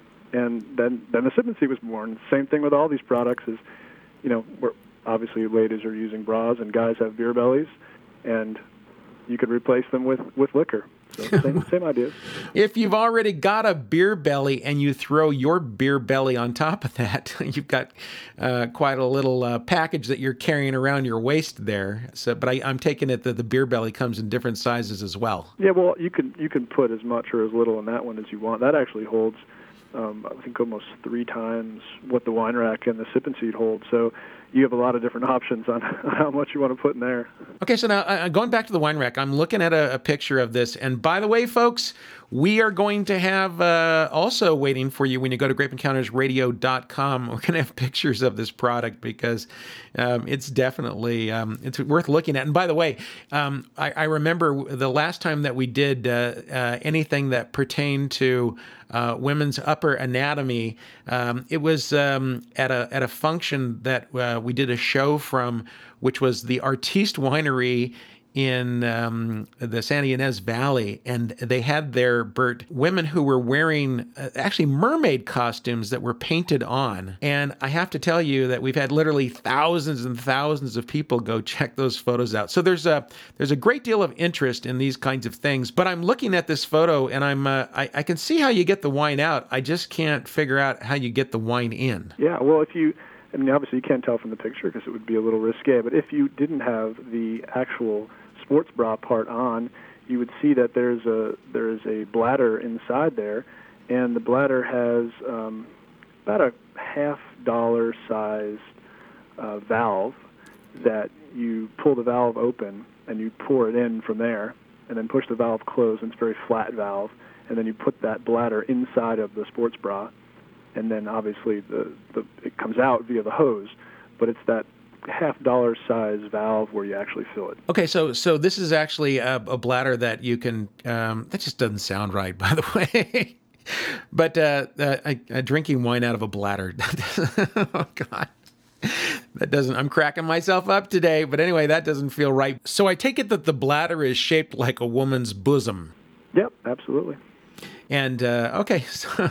And then, then the sip and seat was born. Same thing with all these products is, you know, we're, obviously ladies are using bras and guys have beer bellies, and you could replace them with, with liquor. So same, same idea. If you've already got a beer belly and you throw your beer belly on top of that, you've got uh, quite a little uh, package that you're carrying around your waist there. So, but I, I'm taking it that the beer belly comes in different sizes as well. Yeah, well, you can you can put as much or as little in that one as you want. That actually holds, um, I think, almost three times what the wine rack and the sip and seat hold. So you have a lot of different options on how much you want to put in there. Okay, so now uh, going back to the wine rack, I'm looking at a, a picture of this. And by the way, folks, we are going to have uh, also waiting for you when you go to grape encounters radio dot com. We're going to have pictures of this product because um, it's definitely um, it's worth looking at. And by the way, um, I, I remember the last time that we did uh, uh, anything that pertained to uh, women's upper anatomy. Um, it was um, at a at a function that uh, we did a show from, which was the Artiste Winery in um, the Santa Ynez Valley, and they had there, Bert, women who were wearing uh, actually mermaid costumes that were painted on. And I have to tell you that we've had literally thousands and thousands of people go check those photos out. So there's a there's a great deal of interest in these kinds of things. But I'm looking at this photo, and I'm uh, I, I can see how you get the wine out. I just can't figure out how you get the wine in. Yeah, well, if you, I mean, obviously you can't tell from the picture because it would be a little risque, but if you didn't have the actual sports bra part on, you would see that there's a there is a bladder inside there, and the bladder has um, about a half dollar sized uh, valve that you pull the valve open and you pour it in from there, and then push the valve closed, and it's a very flat valve, and then you put that bladder inside of the sports bra, and then obviously the, the it comes out via the hose, but it's that half dollar size valve where you actually fill it. Okay, so so this is actually a, a bladder that you can. Um, that just doesn't sound right, by the way. But uh, uh, I, uh, drinking wine out of a bladder, oh, God. That doesn't, I'm cracking myself up today, but anyway, that doesn't feel right. So I take it that the bladder is shaped like a woman's bosom. Yep, absolutely. And, uh, okay, so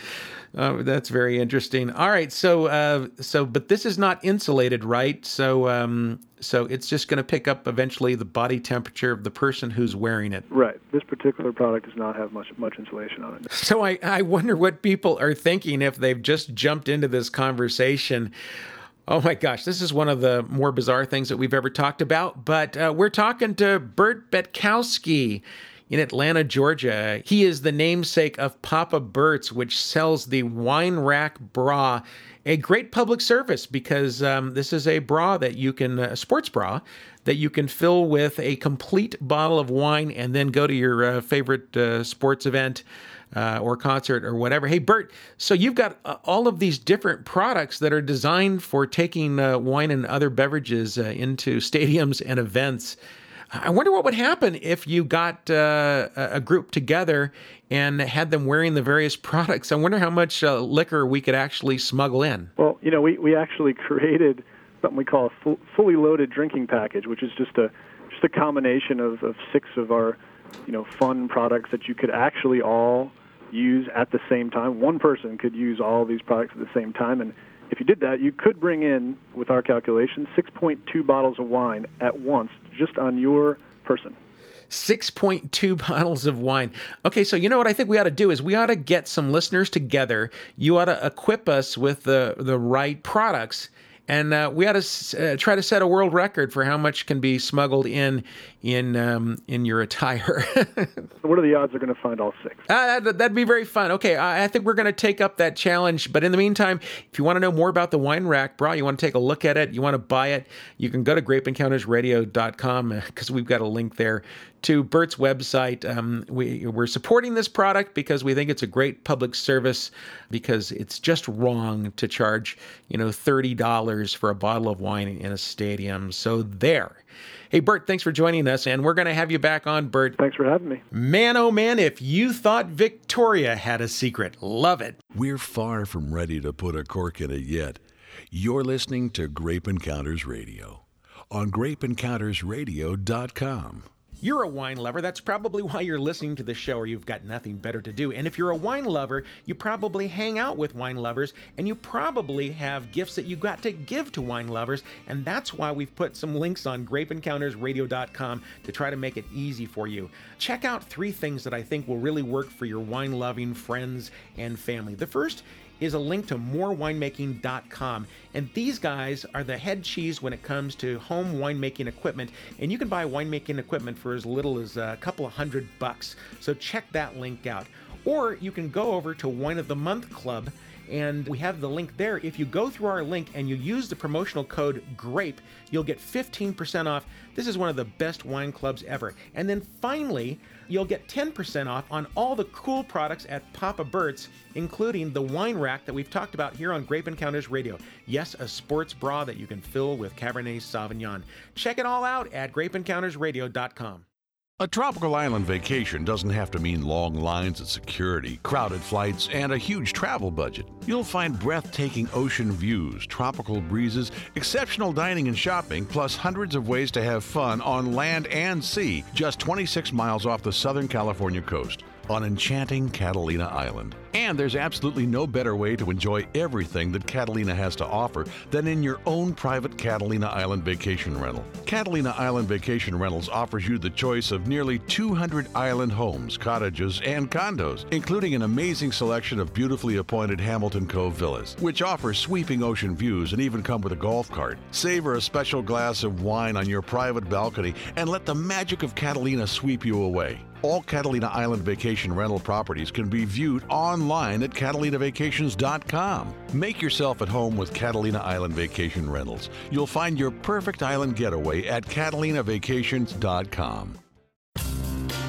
uh, that's very interesting. All right, so, uh, so, but this is not insulated, right? So, um, so it's just going to pick up eventually the body temperature of the person who's wearing it. Right. This particular product does not have much much insulation on it. So I, I wonder what people are thinking if they've just jumped into this conversation. Oh my gosh, this is one of the more bizarre things that we've ever talked about, but uh, we're talking to Bert Betkowski in Atlanta, Georgia. He is the namesake of Papa Bert's, which sells the Wine Rack Bra, a great public service because um, this is a bra that you can, a sports bra, that you can fill with a complete bottle of wine and then go to your uh, favorite uh, sports event Uh, or concert or whatever. Hey, Bert, so you've got uh, all of these different products that are designed for taking uh, wine and other beverages uh, into stadiums and events. I wonder what would happen if you got uh, a group together and had them wearing the various products. I wonder how much uh, liquor we could actually smuggle in. Well, you know, we, we actually created something we call a full, fully loaded drinking package, which is just a just a combination of, of six of our, you know, fun products that you could actually all use at the same time. One person could use all these products at the same time, and if you did that, you could bring in, with our calculations, six point two bottles of wine at once, just on your person. six point two bottles of wine. Okay, so you know what I think we ought to do is we ought to get some listeners together. You ought to equip us with the, the right products, and uh, we ought to uh, try to set a world record for how much can be smuggled in in um, in your attire. What are the odds they're going to find all six? Uh, that'd, that'd be very fun. Okay, I, I think we're going to take up that challenge. But in the meantime, if you want to know more about the Wine Rack Bra, you want to take a look at it, you want to buy it, you can go to grape encounters radio dot com because we've got a link there to Bert's website. Um, we, we're supporting this product because we think it's a great public service, because it's just wrong to charge, you know, thirty dollars for a bottle of wine in a stadium. So there. Hey, Bert, thanks for joining us, and we're going to have you back on, Bert. Thanks for having me. Man, oh man, if you thought Victoria had a secret. Love it. We're far from ready to put a cork in it yet. You're listening to Grape Encounters Radio on grape encounters radio dot com. You're a wine lover. That's probably why you're listening to the show, or you've got nothing better to do. And if you're a wine lover, you probably hang out with wine lovers, and you probably have gifts that you got to give to wine lovers. And that's why we've put some links on grape encounters radio dot com to try to make it easy for you. Check out three things that I think will really work for your wine-loving friends and family. The first is a link to more winemaking dot com. And these guys are the head cheese when it comes to home winemaking equipment. And you can buy winemaking equipment for as little as a couple of hundred bucks. So check that link out. Or you can go over to Wine of the Month Club, and we have the link there. If you go through our link and you use the promotional code GRAPE, you'll get fifteen percent off. This is one of the best wine clubs ever. And then finally, you'll get ten percent off on all the cool products at Papa Bert's, including the wine rack that we've talked about here on Grape Encounters Radio. Yes, a sports bra that you can fill with Cabernet Sauvignon. Check it all out at grape encounters radio dot com. A tropical island vacation doesn't have to mean long lines at security, crowded flights, and a huge travel budget. You'll find breathtaking ocean views, tropical breezes, exceptional dining and shopping, plus hundreds of ways to have fun on land and sea, just twenty-six miles off the Southern California coast on enchanting Catalina Island. And there's absolutely no better way to enjoy everything that Catalina has to offer than in your own private Catalina Island vacation rental. Catalina Island Vacation Rentals offers you the choice of nearly two hundred island homes, cottages, and condos, including an amazing selection of beautifully appointed Hamilton Cove villas, which offer sweeping ocean views and even come with a golf cart. Savor a special glass of wine on your private balcony and let the magic of Catalina sweep you away. All Catalina Island Vacation rental properties can be viewed online at catalina vacations dot com. Make yourself at home with Catalina Island Vacation Rentals. You'll find your perfect island getaway at catalina vacations dot com. You know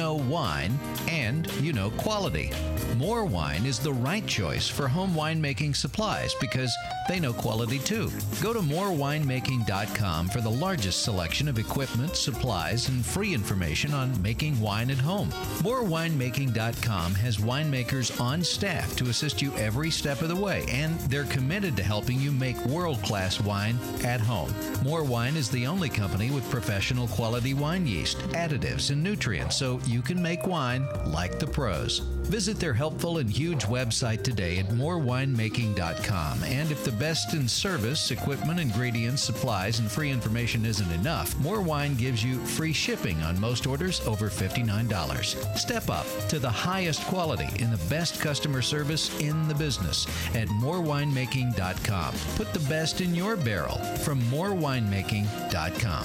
know wine and you know quality. More Wine is the right choice for home winemaking supplies because they know quality too. Go to more winemaking dot com for the largest selection of equipment, supplies, and free information on making wine at home. more winemaking dot com has winemakers on staff to assist you every step of the way, and they're committed to helping you make world-class wine at home. More Wine is the only company with professional quality wine yeast, additives, and nutrients, so you can make wine like the pros. Visit their helpful and huge website today at more winemaking dot com. And if the best in service, equipment, ingredients, supplies, and free information isn't enough, More Wine gives you free shipping on most orders over fifty-nine dollars. Step up to the highest quality and the best customer service in the business at more winemaking dot com. Put the best in your barrel from more winemaking dot com.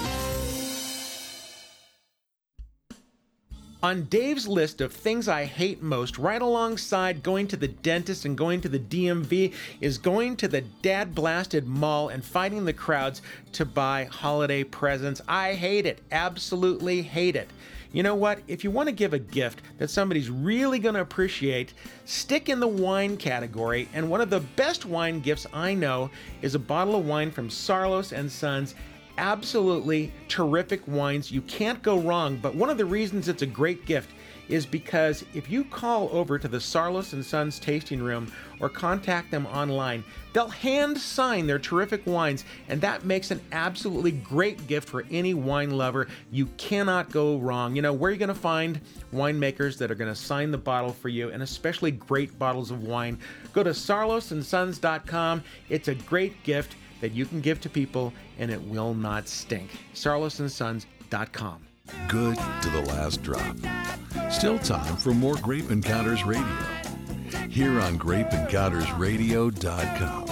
On Dave's list of things I hate most, right alongside going to the dentist and going to the D M V, is going to the dad-blasted mall and fighting the crowds to buy holiday presents. I hate it. Absolutely hate it. You know what? If you want to give a gift that somebody's really going to appreciate, stick in the wine category. And one of the best wine gifts I know is a bottle of wine from Sarlos and Sons. Absolutely terrific wines. You can't go wrong. But one of the reasons it's a great gift is because if you call over to the Sarlos and Sons tasting room or contact them online, they'll hand sign their terrific wines, and that makes an absolutely great gift for any wine lover. You cannot go wrong. You know, where are you going to find winemakers that are going to sign the bottle for you, and especially great bottles of wine? Go to sarlos and sons dot com. It's a great gift that you can give to people, and it will not stink. sarlos and sons dot com. Good to the last drop. Still time for more Grape Encounters Radio. Here on grape encounters radio dot com.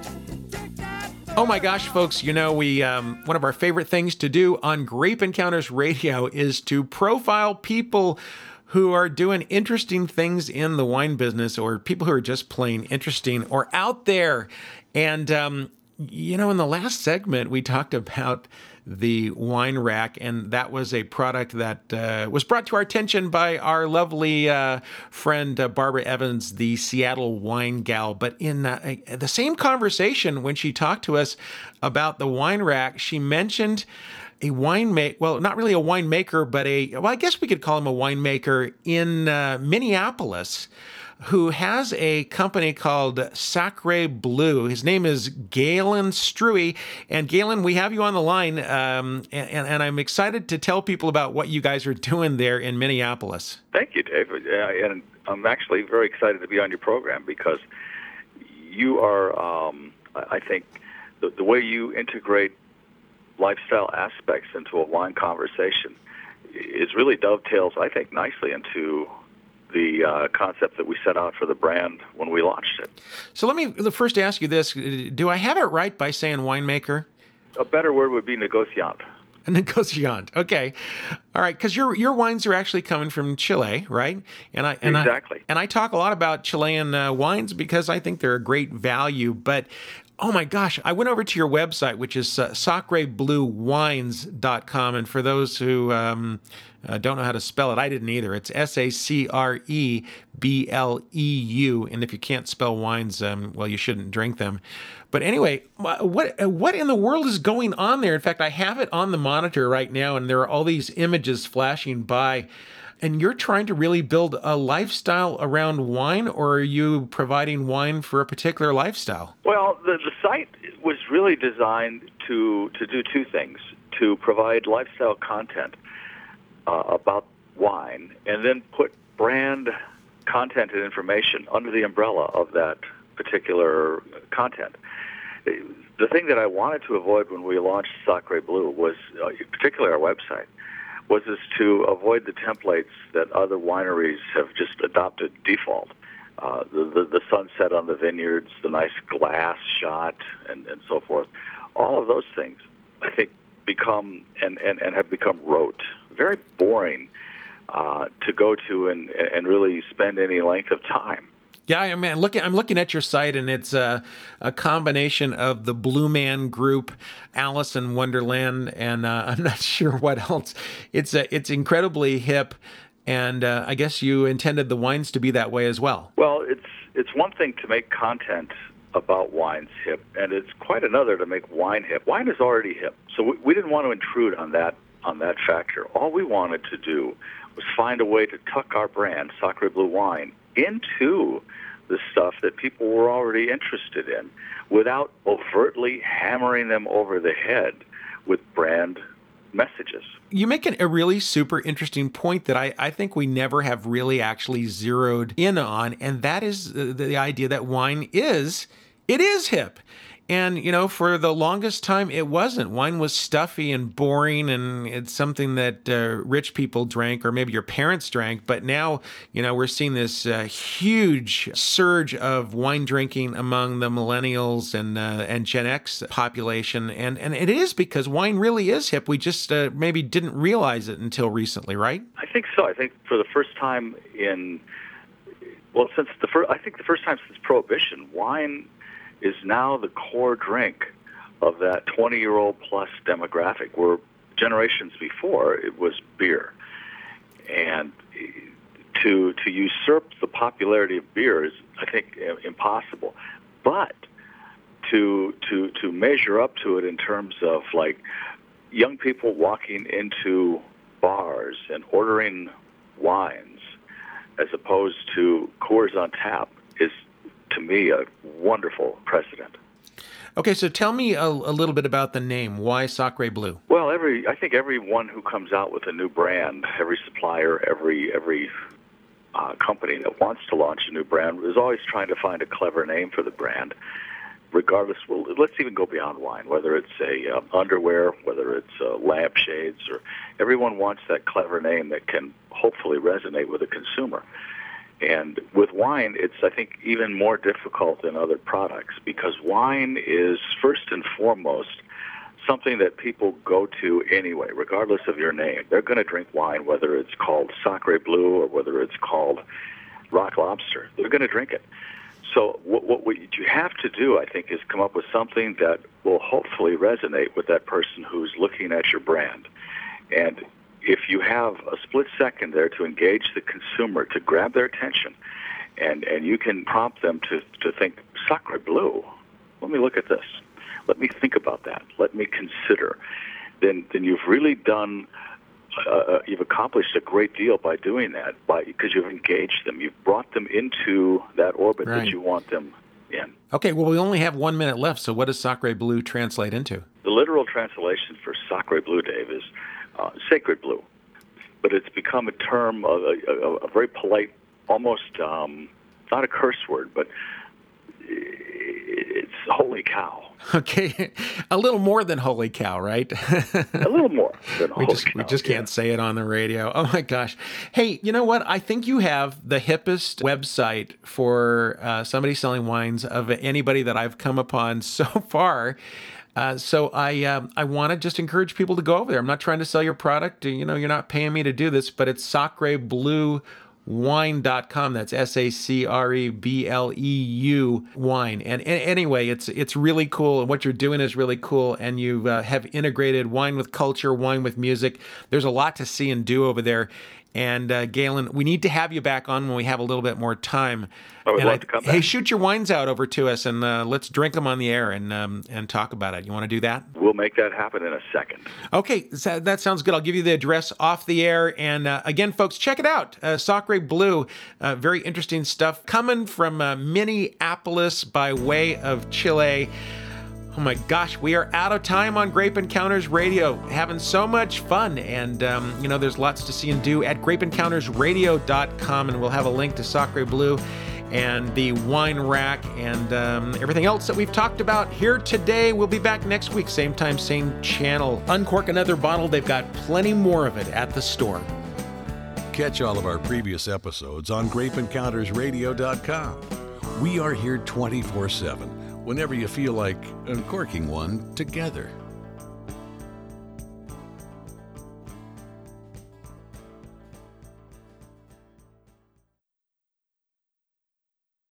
Oh my gosh, folks, you know, we um, one of our favorite things to do on Grape Encounters Radio is to profile people who are doing interesting things in the wine business, or people who are just plain interesting or out there. And, um, you know, in the last segment, we talked about the wine rack, and that was a product that uh, was brought to our attention by our lovely uh, friend uh, Barbara Evans, the Seattle wine gal. But in uh, the same conversation, when she talked to us about the wine rack, she mentioned a winemaker, well, not really a winemaker, but a, well, I guess we could call him a winemaker in uh, Minneapolis, who has a company called Sacre Bleu. His name is Galen Struy. And Galen, we have you on the line, um, and, and I'm excited to tell people about what you guys are doing there in Minneapolis. Thank you, Dave. Uh, and I'm actually very excited to be on your program because you are, um, I think, the, the way you integrate lifestyle aspects into a wine conversation is really dovetails, I think, nicely into the uh, concept that we set out for the brand when we launched it. So let me first ask you this. Do I have it right by saying winemaker? A better word would be negociant. A negociant. Okay. All right. Because your your wines are actually coming from Chile, right? And I and exactly. I, and I talk a lot about Chilean uh, wines because I think they're a great value. But oh my gosh, I went over to your website, which is uh, sacre bleu wines dot com. And for those who um, uh, don't know how to spell it, I didn't either. It's S A C R E B L E U. And if you can't spell wines, um, well, you shouldn't drink them. But anyway, what what in the world is going on there? In fact, I have it on the monitor right now, and there are all these images flashing by. And you're trying to really build a lifestyle around wine, or are you providing wine for a particular lifestyle? Well, the, the site was really designed to, to do two things, to provide lifestyle content uh, about wine, and then put brand content and information under the umbrella of that particular content. The thing that I wanted to avoid when we launched Sacre Bleu was, uh, particularly our website, was is to avoid the templates that other wineries have just adopted default. Uh, the, the, the sunset on the vineyards, the nice glass shot, and, and so forth. All of those things, I think, become and, and, and have become rote, very boring uh, to go to and, and really spend any length of time. Yeah, I mean, looking, I'm looking at your site, and it's a, a combination of the Blue Man Group, Alice in Wonderland, and uh, I'm not sure what else. It's a, it's incredibly hip, and uh, I guess you intended the wines to be that way as well. Well, it's it's one thing to make content about wines hip, and it's quite another to make wine hip. Wine is already hip, so we, we didn't want to intrude on that on that factor. All we wanted to do was find a way to tuck our brand, Sacre Bleu Wine, into the stuff that people were already interested in without overtly hammering them over the head with brand messages. You make an, a really super interesting point that I, I think we never have really actually zeroed in on, and that is the, the idea that wine is, it is hip. And, you know, for the longest time, it wasn't. Wine was stuffy and boring, and it's something that uh, rich people drank, or maybe your parents drank. But now, you know, we're seeing this uh, huge surge of wine drinking among the millennials and uh, and Gen X population. And, and it is because wine really is hip. We just uh, maybe didn't realize it until recently, right? I think so. I think for the first time in, well, since the first, I think the first time since Prohibition, wine is now the core drink of that twenty-year-old plus demographic, where generations before it was beer. And to to usurp the popularity of beer is, I think, impossible. But to to to measure up to it in terms of, like, young people walking into bars and ordering wines as opposed to Coors on tap is, to me, a wonderful precedent. Okay, so tell me a, a little bit about the name. Why Sacre Bleu? Well, every I think everyone who comes out with a new brand, every supplier, every every uh, company that wants to launch a new brand is always trying to find a clever name for the brand. Regardless, well, let's even go beyond wine. Whether it's a uh, underwear, whether it's uh, lampshades, or everyone wants that clever name that can hopefully resonate with the consumer. And with wine, it's, I think, even more difficult than other products, because wine is first and foremost something that people go to anyway, regardless of your name. They're going to drink wine, whether it's called Sacre Bleu or whether it's called Rock Lobster. They're going to drink it. So what, what, what you have to do, I think, is come up with something that will hopefully resonate with that person who's looking at your brand. And if you have a split second there to engage the consumer, to grab their attention, and, and you can prompt them to, to think, Sacre Bleu, let me look at this. Let me think about that. Let me consider. Then then you've really done, uh, you've accomplished a great deal by doing that, by because you've engaged them. You've brought them into that orbit right. that you want them in. Okay, well, we only have one minute left, so what does Sacre Bleu translate into? The literal translation for Sacre Bleu, Dave, is Uh, sacred blue, but it's become a term, of a, a, a very polite, almost um, not a curse word, but it's holy cow. Okay, a little more than holy cow, right? A little more than we holy just, cow. We just can't yeah. say it on the radio. Oh my gosh! Hey, you know what? I think you have the hippest website for uh, somebody selling wines of anybody that I've come upon so far. Uh, so I uh, I want to just encourage people to go over there. I'm not trying to sell your product. You know, you're not paying me to do this, but it's sacre bleu wine dot com. That's S A C R E B L E U wine. And, and anyway, it's it's really cool. And what you're doing is really cool. And you uh, have integrated wine with culture, wine with music. There's a lot to see and do over there. And uh, Galen, we need to have you back on when we have a little bit more time. I would and love I, to come back. Hey, shoot your wines out over to us, and uh, let's drink them on the air and um, and talk about it. You want to do that? We'll make that happen in a second. Okay, so that sounds good. I'll give you the address off the air. And uh, again, folks, check it out. Uh, Sacre Bleu, uh, very interesting stuff coming from uh, Minneapolis by way of Chile. Oh my gosh, we are out of time on Grape Encounters Radio. Having so much fun. And, um, you know, there's lots to see and do at grape encounters radio dot com. And we'll have a link to Sacre Bleu and the wine rack and um, everything else that we've talked about here today. We'll be back next week, same time, same channel. Uncork another bottle. They've got plenty more of it at the store. Catch all of our previous episodes on grape encounters radio dot com. We are here twenty-four seven. Whenever you feel like uncorking one together.